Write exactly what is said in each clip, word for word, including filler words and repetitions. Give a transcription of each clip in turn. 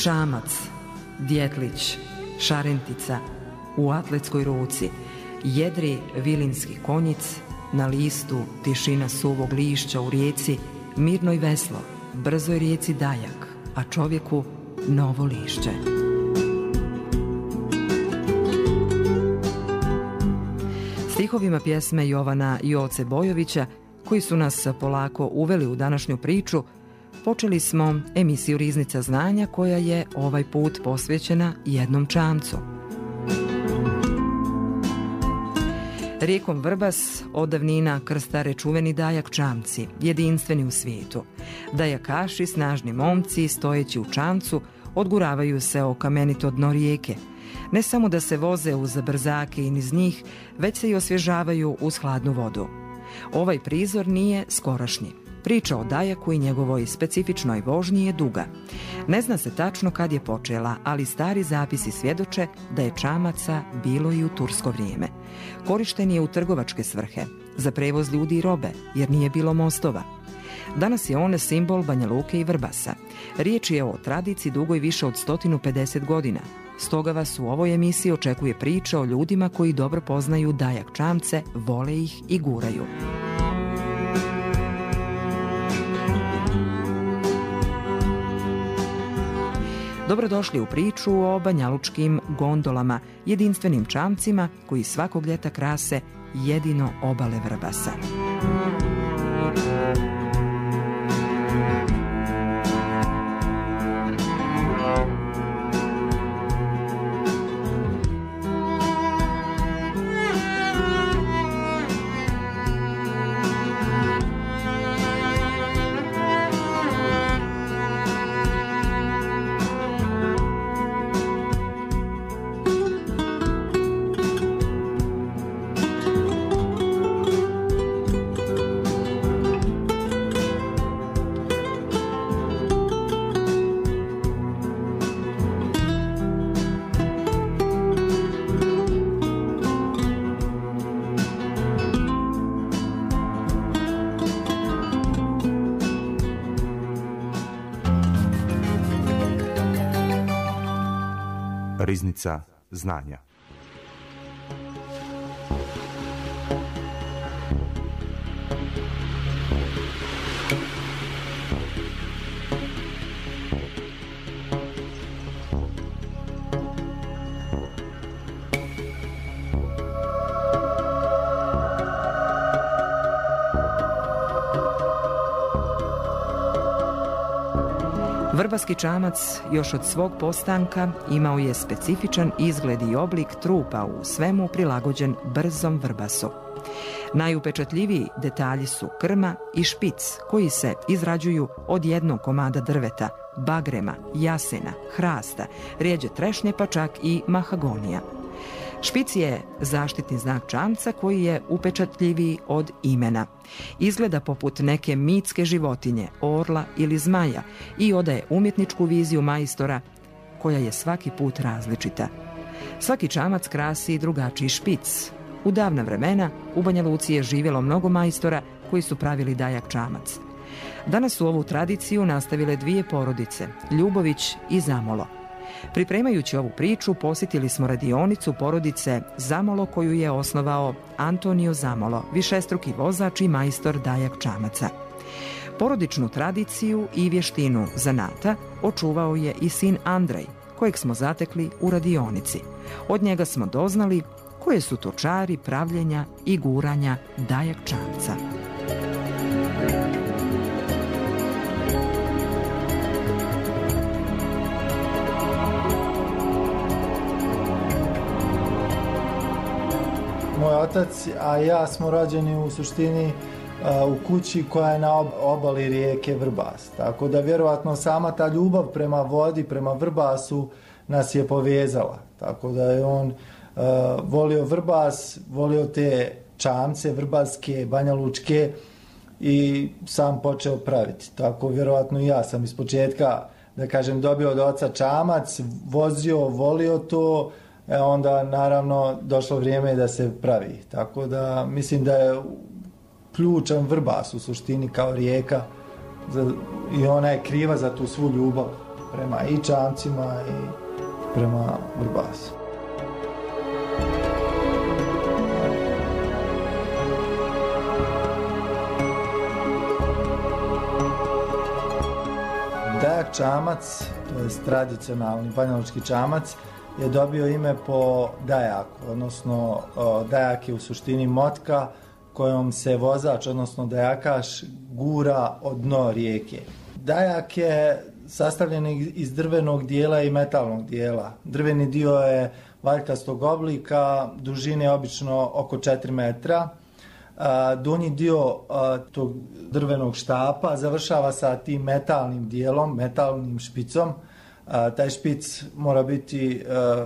Čamac, djetlić, šarentica u atletskoj ruci, jedri vilinski konjic, na listu tišina suvog lišća u rijeci, mirno i veslo, brzoj rijeci dajak, a čovjeku novo lišće. Stihovima pjesme Jovana Joce Bojovića, koji su nas polako uveli u današnju priču, počeli smo emisiju Riznica znanja, koja je ovaj put posvećena jednom čamcu. Rijekom Vrbas od davnina krstare čuveni dajak čamci, jedinstveni u svijetu. Dajakaši, snažni momci, stojeći u čamcu, odguravaju se o kamenito dno rijeke. Ne samo da se voze uz brzake i niz njih, već se i osvježavaju uz hladnu vodu. Ovaj prizor nije skorašnji. Priča o dajaku i njegovoj specifičnoj vožnji je duga. Ne zna se tačno kad je počela, ali stari zapisi svjedoče da je čamaca bilo i u tursko vrijeme. Korišten je u trgovačke svrhe, za prevoz ljudi i robe, jer nije bilo mostova. Danas je on simbol Banja Luke i Vrbasa. Riječ je o tradiciji dugoj više od sto pedeset godina. Stoga vas u ovoj emisiji očekuje priča o ljudima koji dobro poznaju dajak čamce, vole ih i guraju. Dobrodošli u priču o banjalučkim gondolama, jedinstvenim čamcima koji svakog ljeta krase jedino obale Vrbasa. Riznica znanja. Vrbaski čamac još od svog postanka imao je specifičan izgled i oblik trupa, u svemu prilagođen brzom vrbasu. Najupečatljiviji detalji su krma i špic, koji se izrađuju od jednog komada drveta, bagrema, jasena, hrasta, rijeđe trešnje pa čak i mahagonija. Špic je zaštitni znak čamca koji je upečatljiviji od imena. Izgleda poput neke mitske životinje, orla ili zmaja, i odaje umjetničku viziju majstora koja je svaki put različita. Svaki čamac krasi drugačiji špic. U davna vremena u Banja Luci je živjelo mnogo majstora koji su pravili dajak čamac. Danas su ovu tradiciju nastavile dvije porodice, Ljubović i Zamolo. Pripremajući ovu priču, posjetili smo radionicu porodice Zamolo, koju je osnovao Antonio Zamolo, višestruki vozač i majstor dajak čamaca. Porodičnu tradiciju i vještinu zanata očuvao je i sin Andrej, kojeg smo zatekli u radionici. Od njega smo doznali koje su to čari pravljenja i guranja dajak čamca. Moj otac, a ja smo rođeni u suštini u kući koja je na obali rijeke Vrbas. Tako da vjerovatno sama ta ljubav prema vodi, prema Vrbasu nas je povezala. Tako da je on uh, volio Vrbas, volio te čamce vrbaske, banjalučke i sam počeo praviti. Tako vjerovatno i ja sam iz početka, da kažem, dobio od oca čamac, vozio, volio to, e onda naravno došlo vrijeme da se pravi. Tako da mislim da je ključan Vrbas u suštini kao rijeka za, i ona je kriva za tu svu ljubav prema i čamcima i prema vrbasu. Dajak čamac, to je tradicionalni banjalučki čamac, je dobio ime po dajaku, odnosno dajak je u suštini motka kojom se vozač, odnosno dajakaš, gura od dno rijeke. Dajak je sastavljen iz drvenog dijela i metalnog dijela. Drveni dio je valjkastog oblika, dužine obično oko četiri metra. Donji dio tog drvenog štapa završava sa tim metalnim dijelom, metalnim špicom. Taj špic mora biti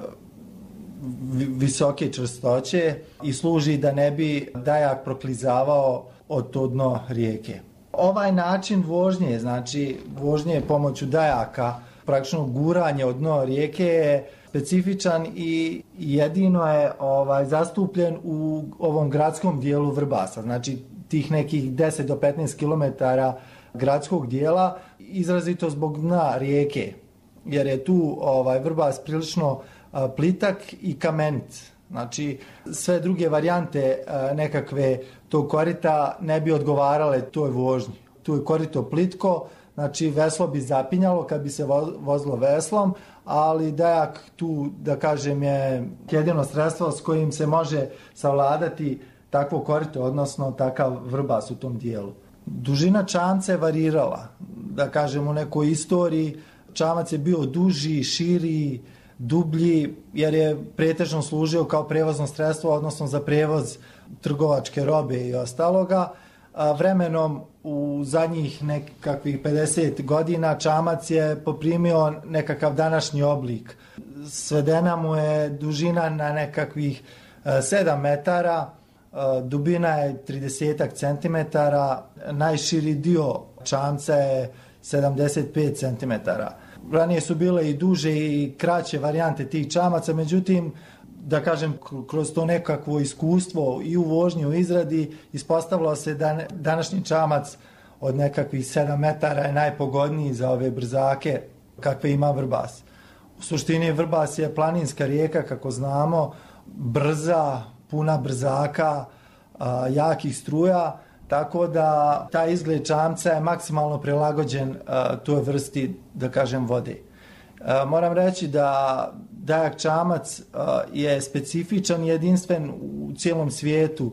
visoke čvrstoće i služi da ne bi dajak proklizavao od to dno rijeke. Ovaj način vožnje, znači vožnje pomoću dajaka, praktično guranje od dno rijeke je specifičan i jedino je ovaj, zastupljen u ovom gradskom dijelu Vrbasa. Znači tih nekih deset do petnaest kilometara gradskog dijela, izrazito zbog dna rijeke, jer je tu ovaj, Vrbas prilično a, plitak i kamenit. Znači sve druge varijante a, nekakve tog korita ne bi odgovarale toj vožnji. Tu je korito plitko, znači veslo bi zapinjalo kad bi se vozilo veslom, ali dajak tu, da kažem, je jedino sredstvo s kojim se može savladati takvo korito, odnosno takav vrbas u tom dijelu. Dužina čamca je varirala, da kažem, u nekoj istoriji čamac je bio duži, širi, dublji, jer je pretežno služio kao prevozno sredstvo, odnosno za prevoz trgovačke robe i ostaloga. A vremenom u zadnjih nekakvih pedeset godina čamac je poprimio nekakav današnji oblik. Svedena mu je dužina na nekakvih sedam metara, dubina je trideset centimetara, najširi dio čamca je sedamdeset pet centimetara. Ranije su bile i duže i kraće varijante tih čamaca, međutim, da kažem, kroz to nekakvo iskustvo i u vožnji, u izradi, ispostavilo se da današnji čamac od nekakvih sedam metara je najpogodniji za ove brzake kakve ima Vrbas. U suštini Vrbas je planinska rijeka, kako znamo, brza, puna brzaka, jakih struja, tako da taj izgled čamca je maksimalno prilagođen toj vrsti, da kažem, vode. Moram reći da dajak čamac je specifičan i jedinstven u cijelom svijetu.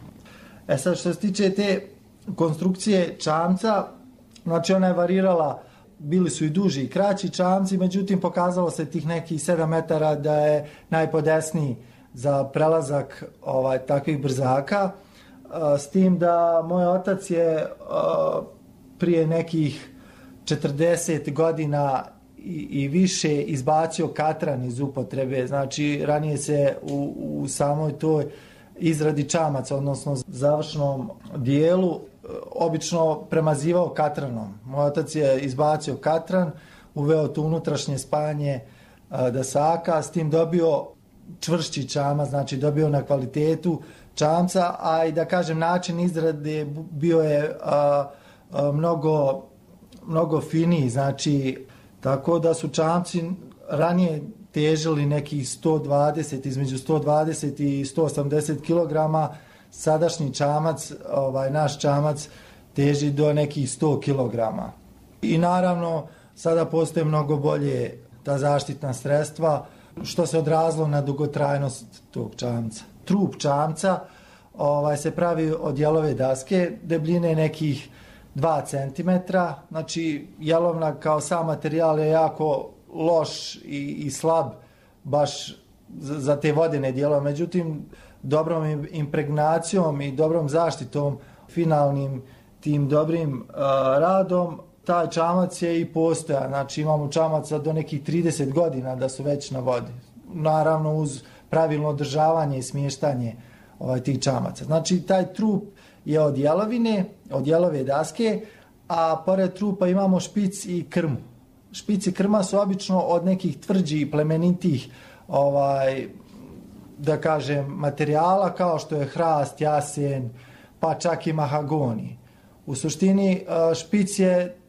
E sad, što se tiče te konstrukcije čamca, znači ona je varirala, bili su i duži i kraći čamci, međutim pokazalo se tih nekih sedam metara da je najpodesniji za prelazak ovaj, takvih brzaka, s tim da moj otac je prije nekih četrdeset godina i, i više izbacio katran iz upotrebe. Znači ranije se u, u samoj toj izradi čamaca, odnosno završnom dijelu, obično premazivao katranom. Moj otac je izbacio katran, uveo to unutrašnje spajanje dasaka, s tim dobio čvršći čamac, znači dobio na kvalitetu čamca, a i da kažem način izrade bio je a, a, mnogo, mnogo finiji, znači tako da su čamci ranije težili nekih sto dvadeset, između sto dvadeset i sto osamdeset kilograma, sadašnji čamac, ovaj naš čamac teži do nekih sto kilograma. I naravno sada postoje mnogo bolje ta zaštitna sredstva, što se odrazilo na dugotrajnost tog čamca. Trup čamca ovaj, se pravi od jelove daske, debljine nekih dva centimetra, znači jelovna kao sam materijal je jako loš i, i slab baš za, za te vodene dijelove, međutim dobrom impregnacijom i dobrom zaštitom, finalnim tim dobrim uh, radom, taj čamac je i postoja, znači imamo čamaca do nekih trideset godina da su već na vodi. Naravno uz pravilno održavanje i smještanje ovaj, tih čamaca. Znači taj trup je od jelovine, od jelove daske, a pored trupa imamo špic i krmu. Špic i krma su obično od nekih tvrđih i plemenitih ovaj, da kažem, materijala kao što je hrast, jasen, pa čak i mahagoni. U suštini špic je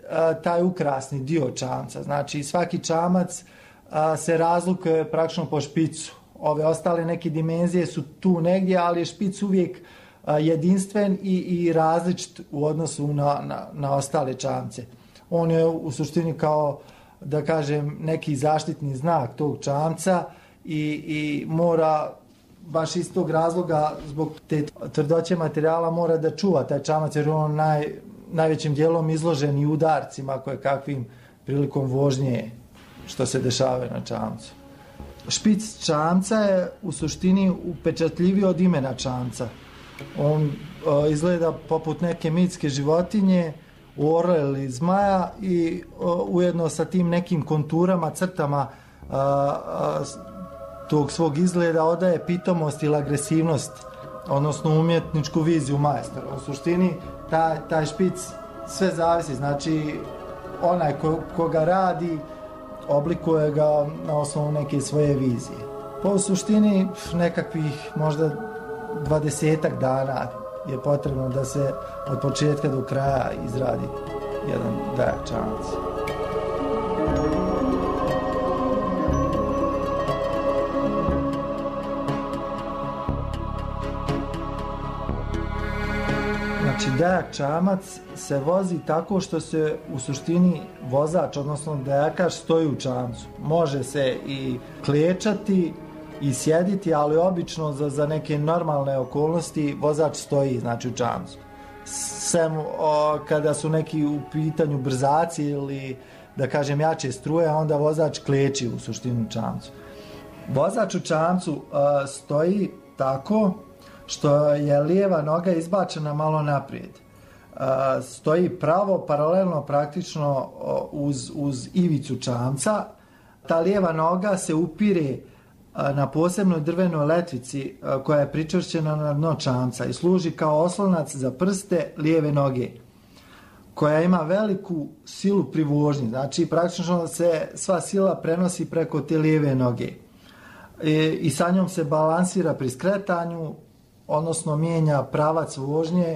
taj ukrasni dio čamca. Znači svaki čamac a, se razlikuje praktično po špicu. Ove ostale neke dimenzije su tu negdje, ali je špic uvijek a, jedinstven i, i različit u odnosu na, na, na ostale čamce. On je u suštini kao, da kažem, neki zaštitni znak tog čamca i, i mora baš iz tog razloga, zbog te tvrdoće materijala, mora da čuva taj čamac, jer on naj, najvećim dijelom izložen i udarcima koje kakvim prilikom vožnje što se dešava na čamcu. Špic čamca je u suštini upečatljiviji od imena čamca. On o, izgleda poput neke mitske životinje, orla ili zmaja i o, ujedno sa tim nekim konturama, crtama a, a, tog svog izgleda odaje pitomost ili agresivnost, odnosno umjetničku viziju majstora. U suštini taj, taj špic sve zavisi, znači onaj ko, ko ga radi oblikuje ga na osnovu neke svoje vizije. Po u suštini nekakvih možda dvadesetak dana je potrebno da se od početka do kraja izradi jedan dajak čamac. Znači, dajak čamac se vozi tako što se u suštini vozač, odnosno dajakaš, stoji u čamcu. Može se i klečati i sjediti, ali obično za, za neke normalne okolnosti vozač stoji, znači, u čamcu. Sem o, kada su neki u pitanju brzaci ili, da kažem, jače struje, onda vozač kleči u suštini u čamcu. Vozač u čamcu a, stoji tako što je lijeva noga izbačena malo naprijed. E, stoji pravo, paralelno praktično uz, uz ivicu čamca. Ta lijeva noga se upire na posebnoj drvenoj letvici koja je pričvršćena na dno čamca i služi kao oslonac za prste lijeve noge, koja ima veliku silu pri vožnji. Znači praktično se sva sila prenosi preko te lijeve noge. E, i sa njom se balansira pri skretanju, odnosno mijenja pravac vožnje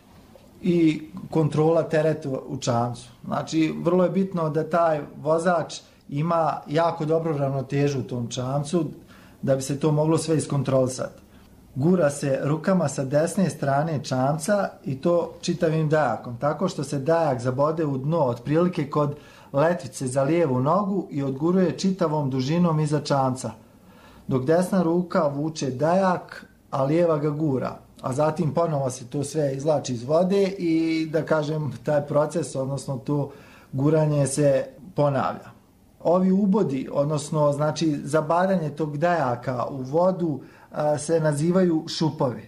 i kontrola tereta u čamcu. Znači, vrlo je bitno da taj vozač ima jako dobru ravnotežu u tom čamcu, da bi se to moglo sve iskontrolisati. Gura se rukama sa desne strane čamca i to čitavim dajakom, tako što se dajak zabode u dno otprilike kod letvice za lijevu nogu i odguruje čitavom dužinom iza čamca, dok desna ruka vuče dajak, a lijeva ga gura, a zatim ponovo se to sve izvlači iz vode i, da kažem, taj proces, odnosno to guranje se ponavlja. Ovi ubodi, odnosno znači zabadanje tog dajaka u vodu a, se nazivaju šupovi.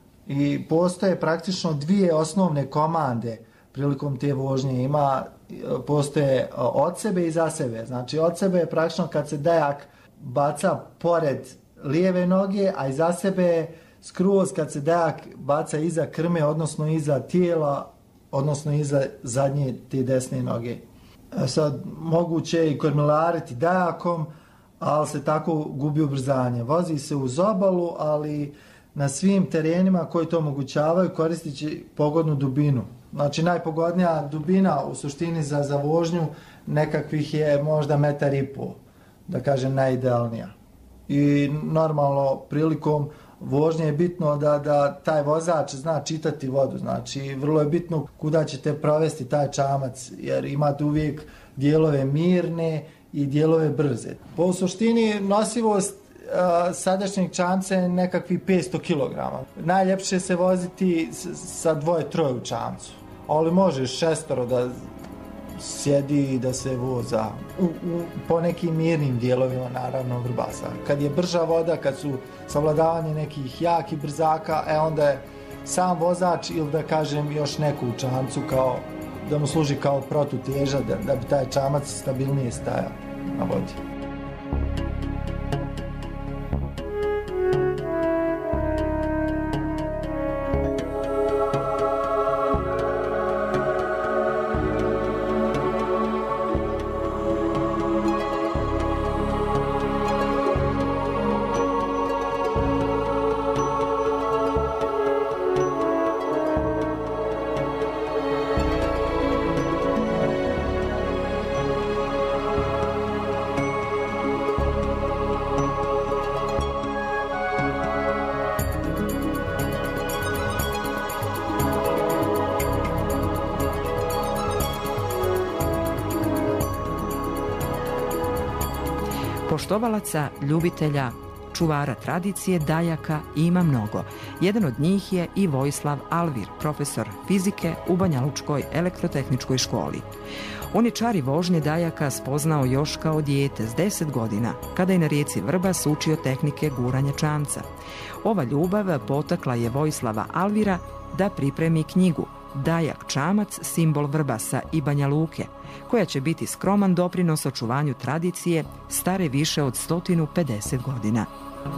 I postoje praktično dvije osnovne komande prilikom te vožnje. Ima, postoje od sebe i za sebe. Znači od sebe je praktično kad se dajak baca pored lijeve noge, a iza sebe skroz kad se dajak baca iza krme, odnosno iza tijela, odnosno iza zadnje te desne noge. Sad, moguće je i kormilariti dajakom, ali se tako gubi ubrzanje. Vozi se uz obalu, ali na svim terenima koji to omogućavaju koristit će pogodnu dubinu. Znači, najpogodnija dubina u suštini za, za vožnju nekakvih je možda metar i pol, da kažem najidealnija. I normalno prilikom vožnje je bitno da, da taj vozač zna čitati vodu, znači vrlo je bitno kuda ćete provesti taj čamac, jer imate uvijek dijelove mirne i dijelove brze. Po suštini nosivost a, sadašnjeg čamca je nekakvih petsto kilograma. Najljepše se voziti s, sa dvoje troje u čamcu, ali možeš šestoro da sjedi i da se voza u, u, po nekim mirnim dijelovima, naravno, Vrbasa. Kad je brža voda, kad su savladavanje nekih jakih brzaka, e onda je sam vozač ili, da kažem, još neko u čamcu kao, da mu služi kao protuteža, da, da bi taj čamac stabilnije stajao na vodi. Poštovalaca, ljubitelja, čuvara tradicije dajaka ima mnogo. Jedan od njih je i Vojislav Alvir, profesor fizike u Banjalučkoj elektrotehničkoj školi. On je čari vožnje dajaka spoznao još kao dijete s deset godina, kada je na rijeci Vrbas učio tehnike guranja čamca. Ova ljubav potakla je Vojislava Alvira da pripremi knjigu Dajak čamac, simbol Vrbasa i Banja Luke, koja će biti skroman doprinos očuvanju tradicije stare više od sto pedeset godina.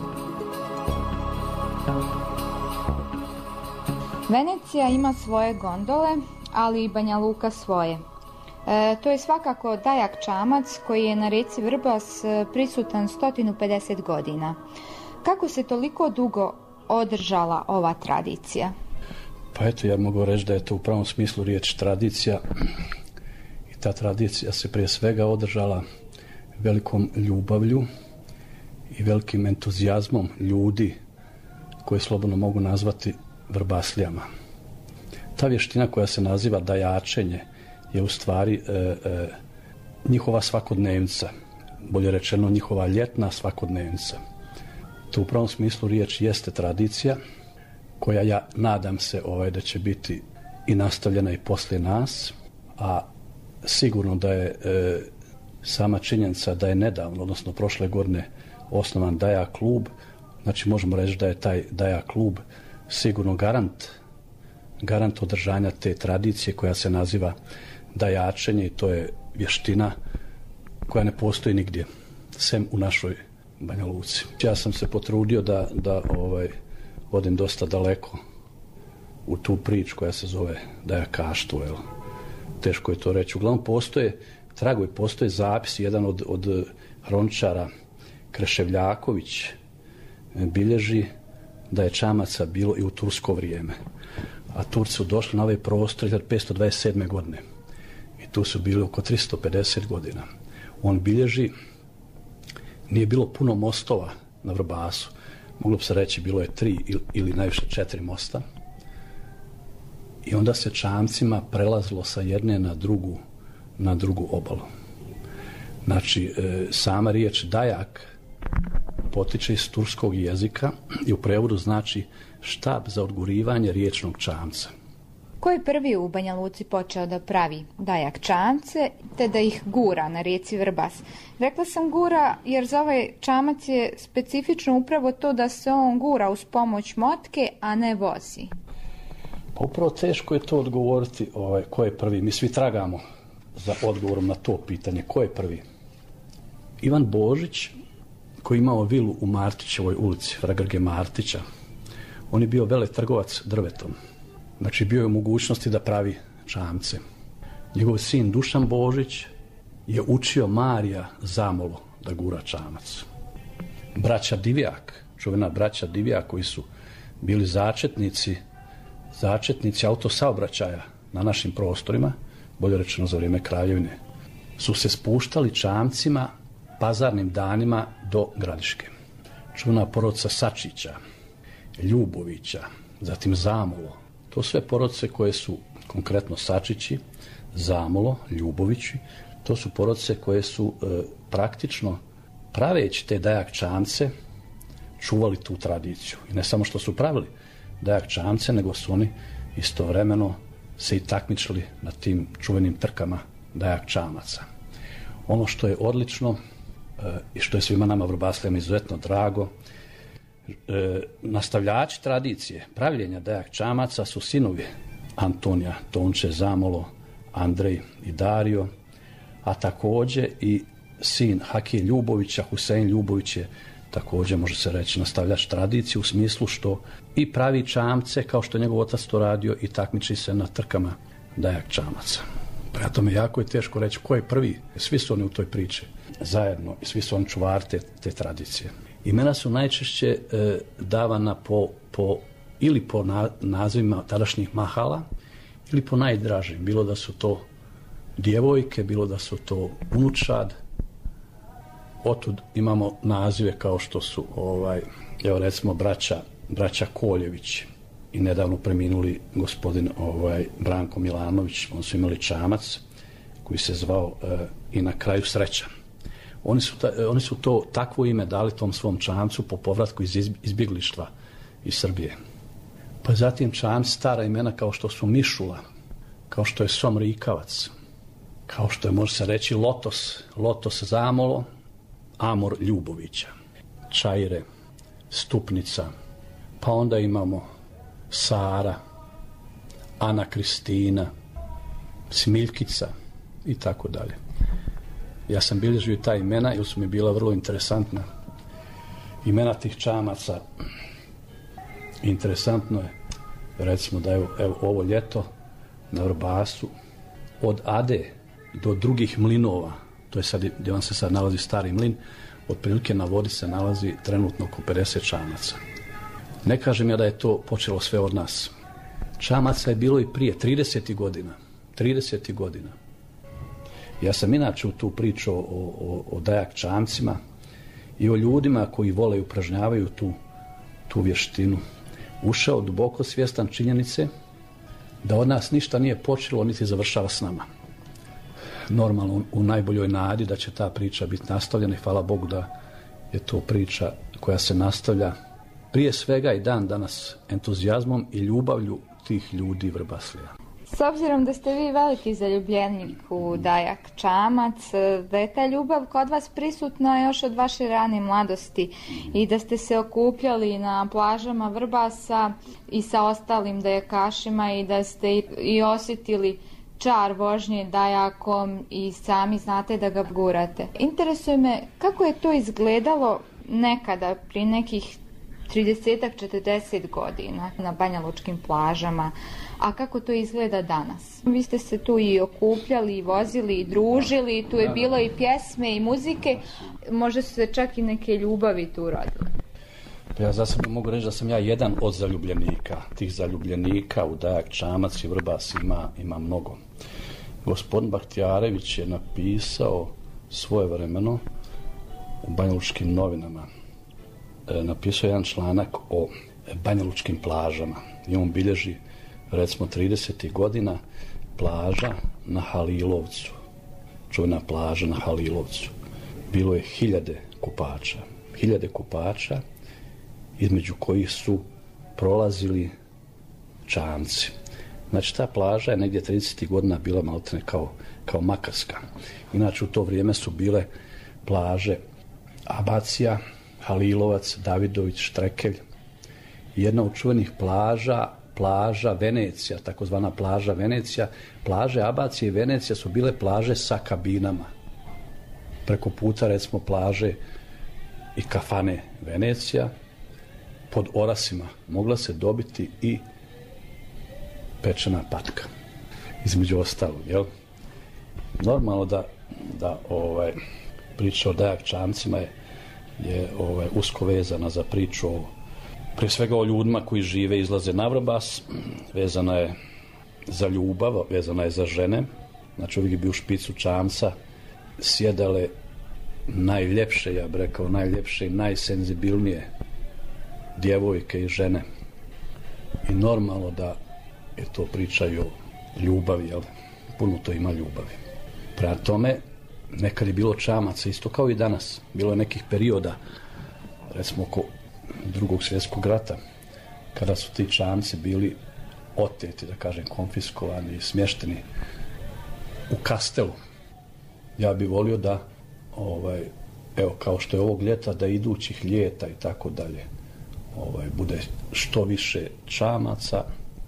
Venecija ima svoje gondole, ali i Banja Luka svoje. E, to je svakako Dajak čamac koji je na rijeci Vrbas prisutan sto pedeset godina. Kako se toliko dugo održala ova tradicija? Pa eto, ja mogu reći da je to u pravom smislu riječ tradicija. I ta tradicija se prije svega održala velikom ljubavlju i velikim entuzijazmom ljudi koje slobodno mogu nazvati vrbaslijama. Ta vještina koja se naziva dajačenje je u stvari e, e, njihova svakodnevnica, bolje rečeno njihova ljetna svakodnevnica. To u pravom smislu riječ jeste tradicija koja, ja nadam se ovaj, da će biti i nastavljena i poslije nas, a sigurno da je e, sama činjenica da je nedavno, odnosno prošle godine, osnovan Dajak klub, znači možemo reći da je taj Dajak klub sigurno garant, garant održanja te tradicije koja se naziva dajačenje, i to je vještina koja ne postoji nigdje, sem u našoj Banja Luci. Ja sam se potrudio da, da ovaj, odem dosta daleko u tu priču koja se zove dajakaštvo, jel? Teško je to reći. Uglavnom postoje tragovi, postoje zapisi. Jedan od, od hroničara, Kreševljaković, bilježi da je čamaca bilo i u tursko vrijeme. A Turci su došli na ove prostore petsto dvadeset sedme godine. I tu su bili oko tristo pedeset godina. On bilježi, nije bilo puno mostova na Vrbasu. Moglo bi se reći, bilo je tri ili, ili najviše četiri mosta. I onda se čamcima prelazilo sa jedne na drugu, na drugu obalu. Znači, e, sama riječ dajak potiče iz turskog jezika i u prevodu znači štab za odgurivanje riječnog čamca. Ko je prvi u Banja Luci počeo da pravi dajak čamce, te da ih gura na rijeci Vrbas? Rekla sam gura jer za ovaj čamac je specifično upravo to da se on gura uz pomoć motke, a ne vozi. Pa upravo teško je to odgovoriti, ovaj, ko je prvi. Mi svi tragamo za odgovorom na to pitanje. Ko je prvi? Ivan Božić, koji je imao vilu u Martićevoj ulici, Fragrge Martića, on je bio veletrgovac drvetom. Znači, bio je u mogućnosti da pravi čamce. Njegov sin Dušan Božić je učio Marija Zamolo da gura čamac. Braća Divjak, čuvena braća Divjak, koji su bili začetnici, začetnici autosaobraćaja na našim prostorima, bolje rečeno za vrijeme Kraljevine, su se spuštali čamcima pazarnim danima do Gradiške. Čuvena porodica Sačića, Ljubovića, zatim Zamolo. To sve porodice koje su, konkretno Sačići, Zamolo, Ljubovići, to su porodice koje su e, praktično, praveći te dajak čamce, čuvali tu tradiciju. I ne samo što su pravili dajak čamce, nego su oni istovremeno se i takmičili na tim čuvenim trkama dajak čamaca. Ono što je odlično e, i što je svima nama Vrbaslijama izuzetno drago, e, nastavljači tradicije pravljenja dajak čamaca su sinovi Antonija, Tonče, Zamolo, Andrej i Dario, a također i sin Hakije Ljubovića, Husein Ljubović je također, može se reći, nastavljač tradicije u smislu što i pravi čamce, kao što je njegov otac to radio, i takmiči se na trkama dajak čamaca. Prema tome, jako je teško reći ko je prvi. Svi su oni u toj priči zajedno i svi su oni čuvari te, te tradicije. Imena su najčešće e, davana po, po, ili po na, nazivima tadašnjih mahala ili po najdražim. Bilo da su to djevojke, bilo da su to unučad. Otud imamo nazive kao što su, ovaj, evo recimo, braća, braća Koljević i nedavno preminuli gospodin ovaj, Branko Milanović. On su imali čamac koji se zvao e, i na kraju Sreća. Oni su, ta, oni su to takvo ime dali tom svom čamcu po povratku iz izbjeglištva iz Srbije. Pa zatim čamci stara imena kao što su Mišula, kao što je Som Rikavac, kao što je, može se reći, Lotos, Lotos Zamolo, Amor Ljubovića, Čajre, Stupnica, pa onda imamo Sara, Ana Kristina, Smiljkica i tako dalje. Ja sam bilježio i ta imena jer su mi bila vrlo interesantna. Imena tih čamaca. Interesantno je, recimo da evo, evo ovo ljeto na Vrbasu od Ade do drugih mlinova, to je sad gdje vam se sad nalazi stari mlin, otprilike na vodi se nalazi trenutno oko pedeset čamaca. Ne kažem ja da je to počelo sve od nas. Čamaca je bilo i prije, trideset godina. trideset godina. Ja sam inače u tu priču o, o, o dajak čamcima i o ljudima koji vole i upražnjavaju tu, tu vještinu ušao duboko svjestan činjenice da od nas ništa nije počelo niti završava s nama. Normalno u najboljoj nadi da će ta priča biti nastavljena i hvala Bogu da je to priča koja se nastavlja prije svega i dan danas entuzijazmom i ljubavlju tih ljudi Vrbaslija. S obzirom da ste vi veliki zaljubljenik u dajak čamac, da je ta ljubav kod vas prisutna još od vaše rane mladosti i da ste se okupljali na plažama Vrbasa i sa ostalim dajakašima i da ste i osjetili čar vožnje dajakom i sami znate da ga gurate. Interesuje me kako je to izgledalo nekada pri nekih trideset do četrdeset godina na banjalučkim plažama, a kako to izgleda danas? Vi ste se tu i okupljali, i vozili, i družili, tu je bilo i pjesme i muzike, možda su se čak i neke ljubavi tu rodile. Ja za sebe mogu reći da sam ja jedan od zaljubljenika. Tih zaljubljenika u dajak čamac i Vrbas ima, ima mnogo. Gospodin Bahtijarević je napisao svojevremeno u Banjalučkim novinama. E, napisao jedan članak o banjalučkim plažama i on bilježi recimo trideset godina plaža na Halilovcu. Čuvena plaža na Halilovcu. Bilo je hiljade kupača. Hiljade kupača između kojih su prolazili čamci. Znači ta plaža je negdje trideset godina bila maltene kao, kao Makarska. Inače u to vrijeme su bile plaže Abacija, Halilovac, Davidović, Štrekelj. Jedna od čuvenih plaža, plaža Venecija, takozvana plaža Venecija. Plaže Abacije i Venecija su bile plaže sa kabinama. Preko puta recimo plaže i kafane Venecija. Pod orasima mogla se dobiti i pečena patka. Između ostalog, jel? Normalno da, da ovaj, priča o dajak čamcima je, je ovaj, usko vezana za priču o, prije svega o ljudima koji žive i izlaze na Vrbas, vezana je za ljubav, vezana je za žene. Znači uvijek bi u špicu čamca sjedale najljepše, ja bih rekao, najljepše i najsenzibilnije djevojke i žene. I normalno da je to priča i o ljubavi, jel? Puno to ima ljubavi. Prema tome, nekad je bilo čamaca, isto kao i danas. Bilo je nekih perioda, recimo oko drugog svjetskog rata, kada su ti čamci bili oteti, da kažem, konfiskovani i smješteni u Kastelu. Ja bih volio da, ovaj, evo, kao što je ovog ljeta, da idućih ljeta i tako dalje, ovaj, bude što više čamaca,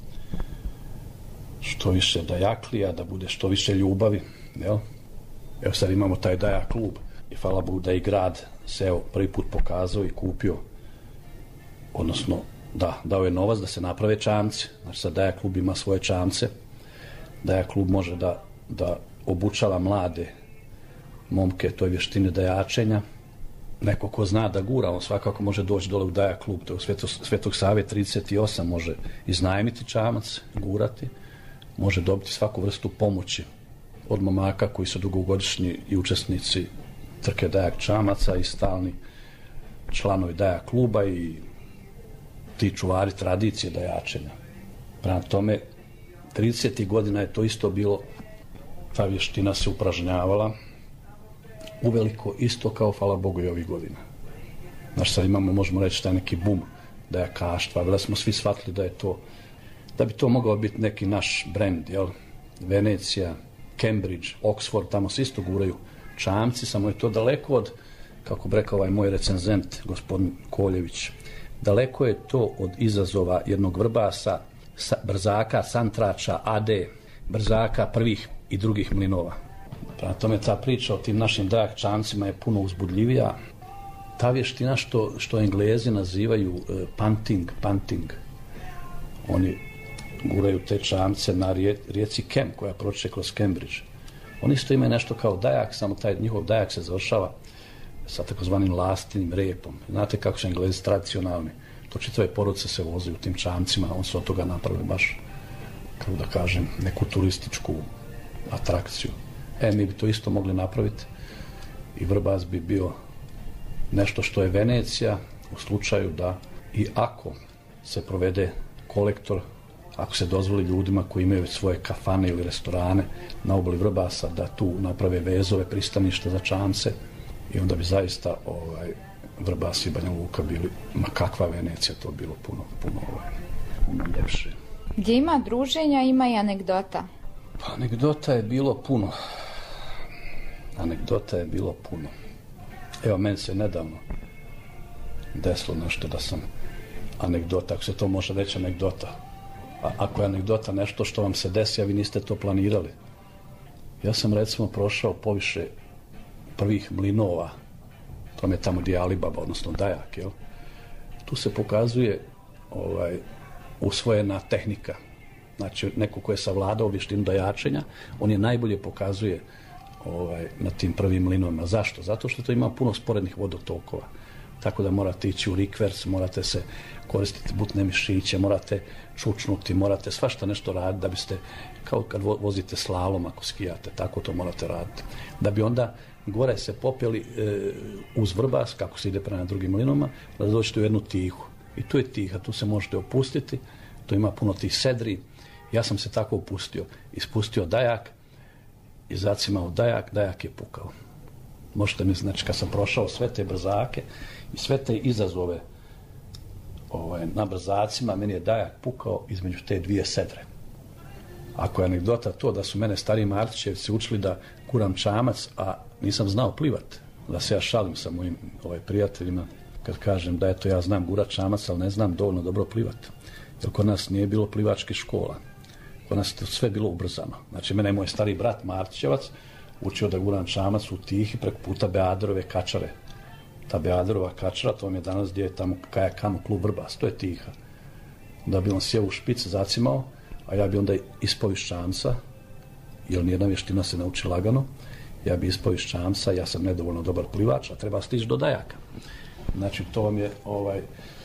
što više dajaklija, da bude što više ljubavi, jel? Evo sad imamo taj dajak klub i hvala Bogu da i grad se evo prvi put pokazao i kupio, odnosno da, dao je novac da se naprave čamci. Znači sad dajak klub ima svoje čamce, dajak klub može da, da obučava mlade momke toj vještini dajačenja. Neko ko zna da gura, on svakako može doći dole u dajak klub, to je u Sveto, Svetog Save trideset osam, može iznajmiti čamac, gurati, može dobiti svaku vrstu pomoći od momaka koji su dugogodišnji i učesnici trke dajak čamaca i stalni članovi dajak kluba i ti čuvari tradicije dajačenja. Prema tome, trideset godina je to isto bilo, ta vještina se upražnjavala uveliko isto kao, hvala Bogu, i ovih godina. Znaš, sad imamo, možemo reći, taj neki bum dajakaštva, da smo svi shvatili da je to, da bi to mogao biti neki naš brend, jel? Venecija, Cambridge, Oxford, tamo se isto guraju čamci, samo je to daleko od, kako bi rekao ovaj moj recenzent, gospodin Koljević, daleko je to od izazova jednog vrbasa, sa, brzaka, santrača, ade, brzaka prvih i drugih mlinova. Prema tome, ta priča o tim našim dajak čamcima je puno uzbudljivija. Ta vještina što, što Englezi nazivaju uh, punting, punting, oni guraju te čamce na rije, rijeci Kem, koja proče kroz Cambridge. Oni isto imaju nešto kao dajak, samo taj njihov dajak se završava sa takozvanim lastinim repom. Znate kako su Englezi tradicionalni. To čitave porodice se vozi u tim čamcima, on su od toga napravili baš, kako da kažem, neku turističku atrakciju. E, mi bi to isto mogli napraviti i Vrbas bi bio nešto što je Venecija u slučaju da i ako se provede kolektor, ako se dozvoli ljudima koji imaju svoje kafane ili restorane na obali Vrbasa da tu naprave vezove, pristanište za čamce i onda bi zaista ovaj, Vrbas i Banja Luka bili, ma kakva Venecija, to bilo puno, puno, ovaj, puno ljepše. Gdje ima druženja, ima i anegdota. Pa anegdota je bilo puno. Anegdota je bilo puno. Evo, meni se nedavno desilo nešto da sam anegdota, ako se to može reći anegdota. A ako je anegdota nešto što vam se desi, a vi niste to planirali. Ja sam recimo prošao poviše prvih mlinova, to je tamo gdje je Alibaba, odnosno Dajak, jel? Tu se pokazuje ovaj, usvojena tehnika. Znači, neko ko je savladao vještinu dajačenja, on je najbolje pokazuje ovaj, na tim prvim mlinovima. Zašto? Zato što to ima puno sporednih vodotokova. Tako da morate ići u rikvers, morate se koristiti butne mišiće, morate čučnuti, morate svašta nešto raditi da biste, kao kad vozite slalom ako skijate, tako to morate raditi. Da bi onda gore se popeli e, uz Vrbas, kako se ide prema drugim mlinovima, da dođete u jednu tihu. I tu je tiha, tu se možete opustiti, tu ima puno tih sedri. Ja sam se tako opustio, ispustio dajak i zacimao dajak, dajak je pukao. Možete mi, znači, kad sam prošao sve te brzake i sve te izazove ovaj, na brzacima, meni je dajak pukao između te dvije sedre. Ako je anegdota to da su mene stariji Martićevci učili da kuram čamac, a nisam znao plivat, da se ja šalim sa mojim ovaj, prijateljima kad kažem da eto ja znam gurat čamac, ali ne znam dovoljno dobro plivat. Jer kod nas nije bilo plivačkih škola. Kod nas je sve bilo ubrzano. Znači, mene je moj stari brat Martićevac učio da guram čamac u tihi preko puta Beadrove kačare. Ta Beadrova kačara, to vam je danas gdje je tamo kajakanu klub Vrbas, to je tiha. Da bi on sjeo u špic, zacimao, a ja bi onda ispao iz čamca, jer nijedna vještina se nauči lagano, ja bi ispao iz čamca, ja sam nedovoljno dobar plivač, a treba stići do dajaka. Znači, to vam je, ovaj,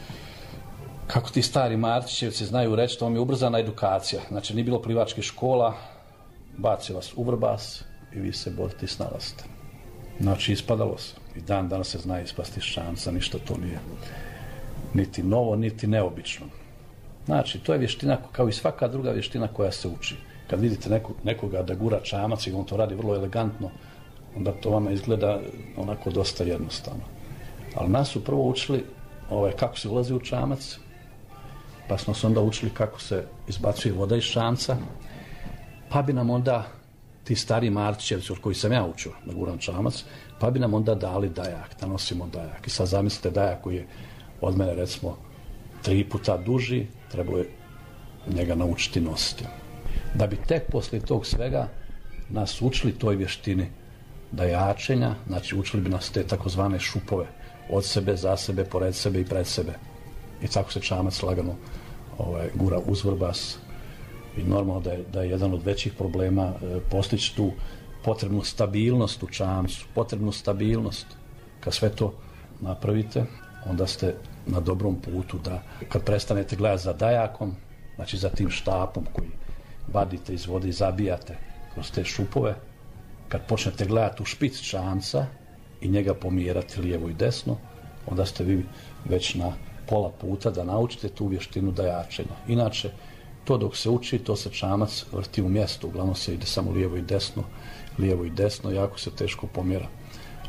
kako ti stari Martićevci znaju reći, to vam je ubrzana edukacija. Znači, nije bilo plivačkih škola, baci vas u Vrbas i vi se borite i snalazite. Znači, ispadalo se. I dan danas se zna ispasti iz čamca, ništa to nije niti novo, niti neobično. Znači, to je vještina kao i svaka druga vještina koja se uči. Kad vidite neko, nekoga da gura čamac i on to radi vrlo elegantno, onda to vama izgleda onako dosta jednostavno. Ali nas su prvo učili ovaj, kako se ulazi u čamac, pa smo se onda učili kako se izbacuje voda iz čamca, pa bi nam onda ti stari Martićevci od koji sam ja učio da guram čamac, pa bi nam onda dali dajak, da nosimo dajak. I sad zamislite dajak koji je od mene recimo tri puta duži, trebalo je njega naučiti nositi. Da bi tek poslije tog svega nas učili toj vještini dajačenja, znači učili bi nas te takozvane šupove, od sebe, za sebe, pored sebe i pred sebe. I tako se čamac lagano ovaj, gura uz Vrbas. I normalno da je, da je jedan od većih problema e, postići tu potrebnu stabilnost u čamcu, potrebnu stabilnost. Kad sve to napravite, onda ste na dobrom putu da kad prestanete gledati za dajakom, znači za tim štapom koji vadite iz vode i zabijate kroz te šupove, kad počnete gledati u špic čamca i njega pomjerati lijevo i desno, onda ste vi već na pola puta da naučite tu vještinu dajačenja. Inače, to dok se uči, to se čamac vrti u mjestu, uglavnom se ide samo lijevo i desno, lijevo i desno, jako se teško pomjera.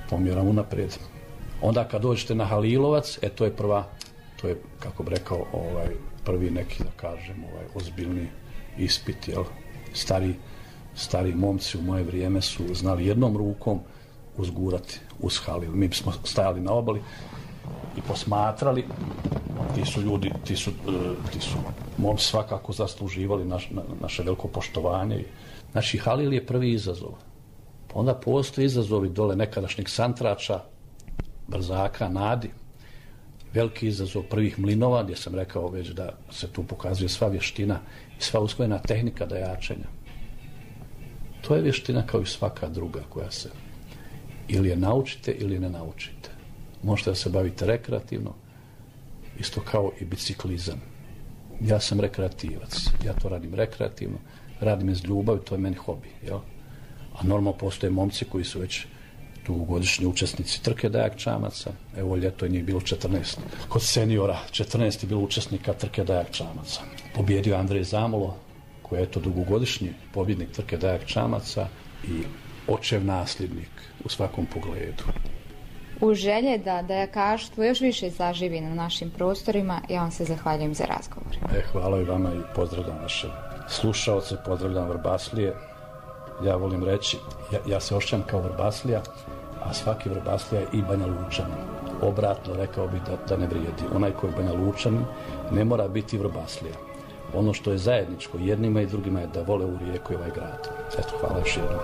pomjeram unaprijed. Onda kad dođete na Halilovac, e to je prva, to je, kako bi rekao, ovaj, prvi neki, da kažem, ovaj, ozbiljni ispit, jel? Stari, stari momci u moje vrijeme su znali jednom rukom uzgurati uz Halil. Mi smo stajali na obali i posmatrali. Ti su ljudi, ti su, ti su momci svakako zasluživali naš, na, naše veliko poštovanje. Znači, Halil je prvi izazov. Pa onda postoje izazovi dole nekadašnjeg santrača, Brzaka, Nadi. Veliki izazov prvih mlinova, gdje sam rekao već da se tu pokazuje sva vještina i sva usvojena tehnika dajačenja. To je vještina kao i svaka druga koja se ili je naučite ili je ne naučite. Možete da se bavite rekreativno, isto kao i biciklizam. Ja sam rekreativac, ja to radim rekreativno, radim iz ljubavi, to je meni hobi. Jel? A normalno postoje momci koji su već dugogodišnji učesnici trke dajak čamaca. Evo ljeto je njih bilo četrnaest. Kod seniora četrnaest je bilo učesnika trke dajak čamaca. Pobjedio Andrej Zamolo, koji je to dugogodišnji pobjednik trke dajak čamaca i očev nasljednik u svakom pogledu. U želje da dajakarstvo još više zaživi na našim prostorima, ja vam se zahvaljujem za razgovor. E, hvala i vama i pozdravljam naše slušaoce, pozdravljam Vrbaslije. Ja volim reći, ja, ja se ošćam kao Vrbaslija, a svaki Vrbaslija je i Banja Lučanin. Obratno rekao bih da, da ne vrijedi. Onaj koji je Banja Lučanin ne mora biti Vrbaslija. Ono što je zajedničko jednima i drugima je da vole u Rijeku i ovaj grad. Eto, hvala još jednom.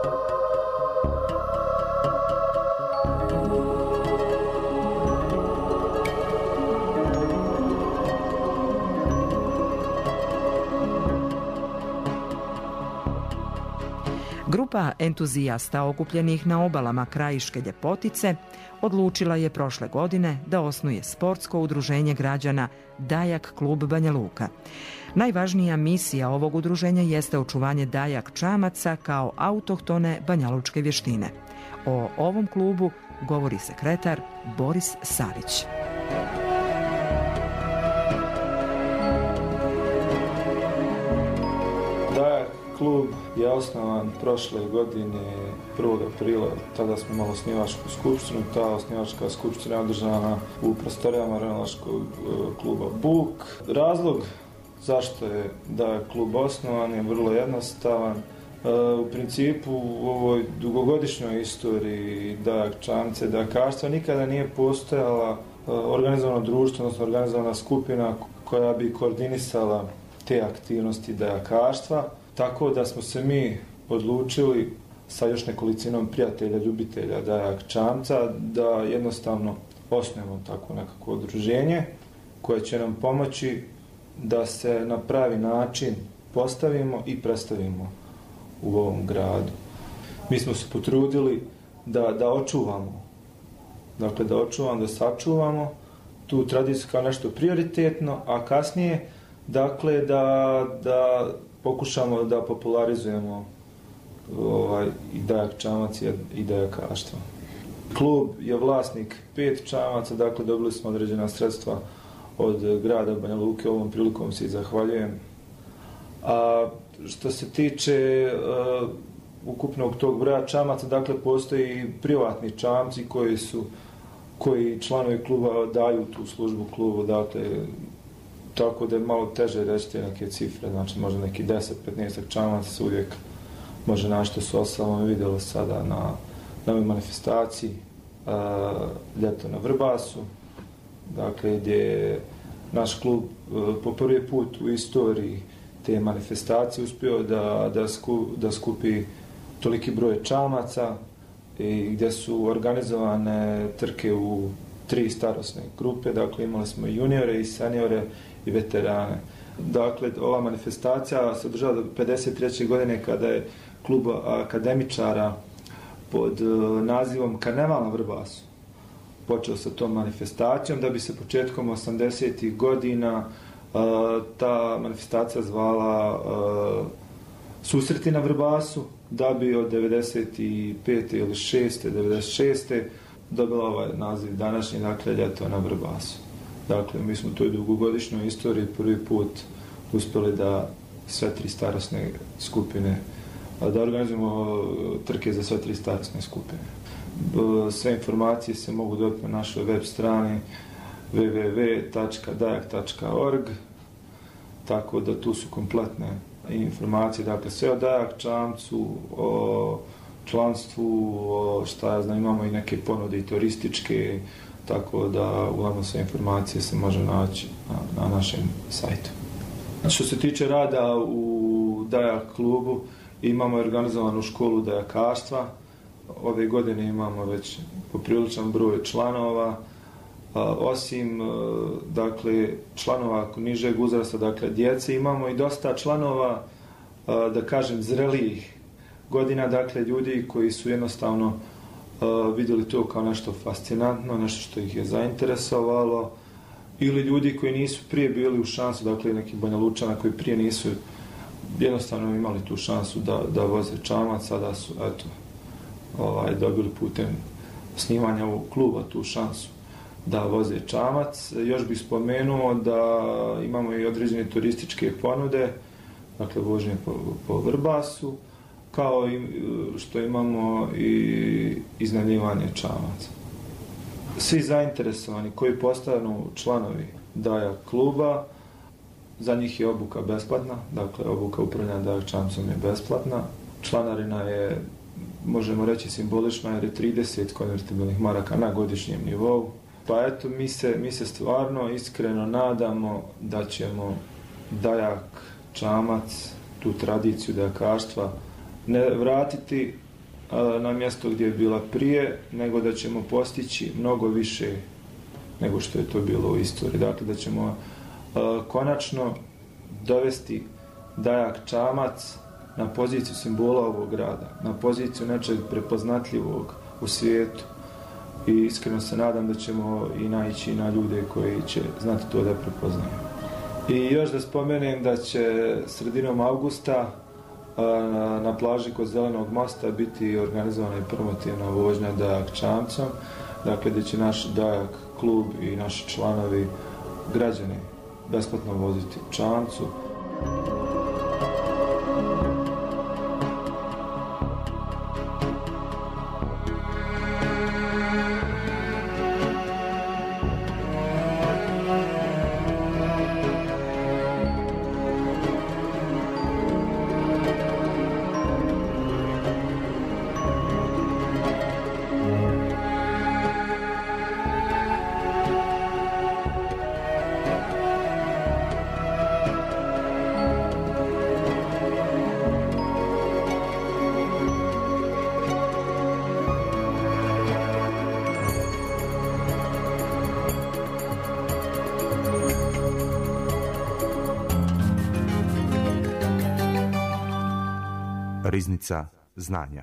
Grupa entuzijasta okupljenih na obalama krajiške ljepotice odlučila je prošle godine da osnuje sportsko udruženje građana Dajak klub Banja Luka. Najvažnija misija ovog udruženja jeste očuvanje dajak čamaca kao autohtone banjalučke vještine. O ovom klubu govori sekretar Boris Savić. Klub je osnovan prošle godine prvog aprila, tada smo imali osnivačku skupštinu, ta osnivačka skupština je održana u prostorijama ronilačkog kluba Buk. Razlog zašto je da je klub osnovan je vrlo jednostavan. U principu u ovoj dugogodišnjoj istoriji dajak čamce, dajakarstva nikada nije postojala organizovano društvo, odnosno organizovana skupina koja bi koordinisala te aktivnosti dajakarstva. Tako da smo se mi odlučili sa još nekolicinom prijatelja, ljubitelja dajak čamca da jednostavno osnujemo tako nekako udruženje koje će nam pomoći da se na pravi način postavimo i predstavimo u ovom gradu. Mi smo se potrudili da, da očuvamo, dakle da očuvamo, da sačuvamo tu tradiciju kao nešto prioritetno, a kasnije dakle da, da pokušamo da popularizujemo ovaj, i dajak čamac i dajakarstvo. Klub je vlasnik pet čamaca, dakle dobili smo određena sredstva od grada Banja Luke, ovom prilikom se i zahvaljujem. A što se tiče uh, ukupnog tog broja čamaca, dakle postoji privatni čamci koji su koji članovi kluba daju tu službu klubu, dakle tako da je malo teže reći te neke cifre, znači možda neki deset do petnaest čamaca se uvijek može naći, što su ostalo vidjeli sada na, na ovoj manifestaciji uh, ljeto na Vrbasu, dakle gdje je naš klub uh, po prvi put u istoriji te manifestacije uspio da, da, sku, da skupi toliki broj čamaca i gdje su organizovane trke u tri starosne grupe, dakle imali smo i juniore i seniore i veterane. Dakle, ova manifestacija se održava do pedeset treće godine kada je klub akademičara pod nazivom Karneval na Vrbasu počeo sa tom manifestacijom, da bi se početkom osamdesetih godina uh, ta manifestacija zvala uh, Susreti na Vrbasu, da bi od devedeset pete ili šeste, devedeset šeste dobila ovaj naziv današnji, dakle, ljeto na Vrbasu. Dakle, mi smo u toj dugogodišnjoj istoriji prvi put uspjeli da sve tri starosne skupine da organizujemo trke za sve tri starosne skupine. Sve informacije se mogu dobiti na našoj web strani w w w tačka dajak tačka org, tako da tu su kompletne informacije, dakle sve o Dajak Čamcu, o članstvu, o šta ja znam, imamo i neke ponude i turističke, tako da uglavnom sve informacije se može naći na, na našem sajtu. Što se tiče rada u Dajak klubu, imamo organizovanu školu dajakarstva. Ove godine imamo već popriličan broj članova. Osim dakle, članova nižeg uzrasta, dakle djece, imamo i dosta članova, da kažem, zrelijih godina, dakle ljudi koji su jednostavno vidjeli to kao nešto fascinantno, nešto što ih je zainteresovalo, ili ljudi koji nisu prije bili u šansu, dakle neki Banja Lučana koji prije nisu jednostavno imali tu šansu da, da voze čamac, sada su eto, ovaj, dobili putem snimanja ovog kluba tu šansu da voze čamac. Još bih spomenuo da imamo i određene turističke ponude, dakle vožnje po, po Vrbasu, kao i što imamo i iznajmljivanje čamaca. Svi zainteresovani koji postanu članovi Dajak kluba, za njih je obuka besplatna, dakle obuka upravljanja Dajak čamcom je besplatna. Članarina je, možemo reći, simbolična jer je trideset konvertibilnih maraka na godišnjem nivou. Pa eto, mi se, mi se stvarno iskreno nadamo da ćemo Dajak čamac, tu tradiciju dajakarstva, ne vratiti a, na mjesto gdje je bila prije, nego da ćemo postići mnogo više nego što je to bilo u istoriji. Dakle, da ćemo a, konačno dovesti Dajak čamac na poziciju simbola ovog grada, na poziciju nečeg prepoznatljivog u svijetu. I iskreno se nadam da ćemo i naići na ljude koji će znati to da prepoznaju. I još da spomenem da će sredinom avgusta na, na plaži kod Zelenog mosta biti organizovana i promotivna vožnja Dajak čamcom, dakle gdje će naš Dajak klub i naši članovi, građani, besplatno voziti čamcu. Riznica znanja.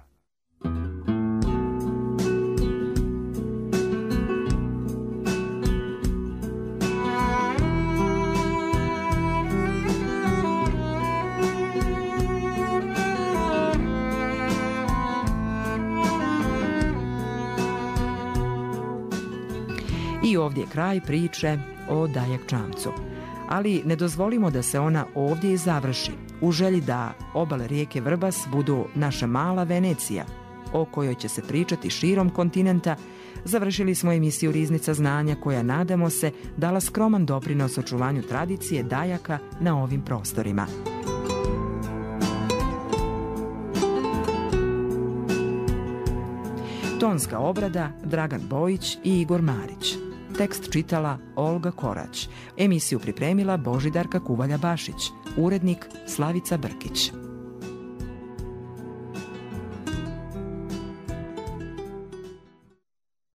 I ovdje je kraj priče o Dajak čamcu. Ali ne dozvolimo da se ona ovdje i završi, u želji da obale rijeke Vrbas budu naša mala Venecija, o kojoj će se pričati širom kontinenta. Završili smo emisiju Riznica znanja koja, nadamo se, dala skroman doprinos očuvanju tradicije Dajaka na ovim prostorima. Tonska obrada Dragan Bojić i Igor Marić. Tekst čitala Olga Korać. Emisiju pripremila Božidarka Kuvalja Bašić. Urednik Slavica Brkić.